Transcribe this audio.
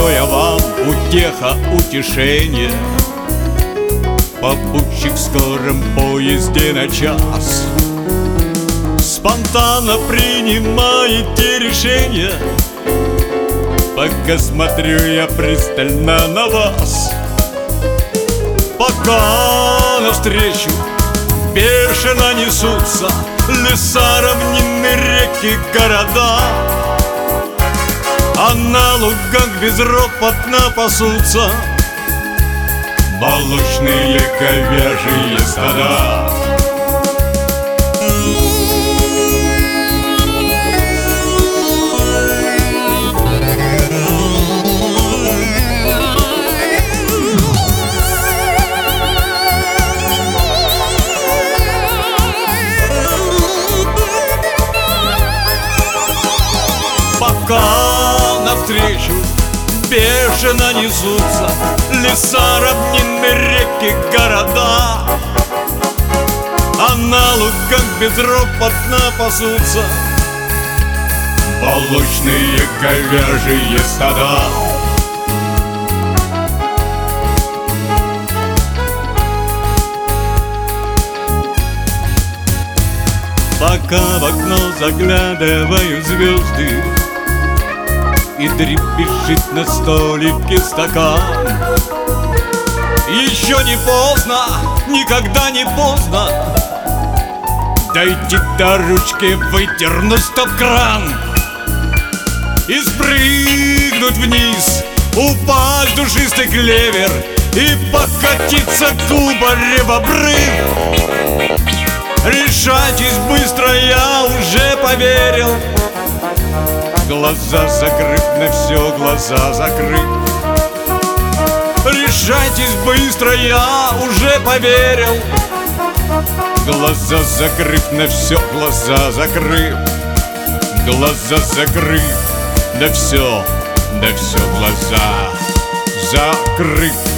что я вам утеха, утешение, попутчик в скором поезде на час. Спонтанно принимаете решение, пока смотрю я пристально на вас. Пока навстречу бешено несутся леса, равнины, реки, города, а на лугах безропотно пасутся молочные говяжьи стада. Пока навстречу бешено несутся леса, равнины, реки, города, а на лугах безропотно пасутся молочные говяжьи стада. Пока в окно заглядывают звезды и дребезжит на столике стакан, еще не поздно, никогда не поздно дойти до ручки, выдернуть стоп-кран и спрыгнуть вниз, упасть в душистый клевер и покатиться кубарем в обрыв. Решайтесь быстро, я уже поверил. Глаза закрыв, на все глаза закрыв. Решайтесь быстро, я уже поверил. Глаза закрыв, на все глаза закрыв. Глаза закрыв, на все глаза закрыв.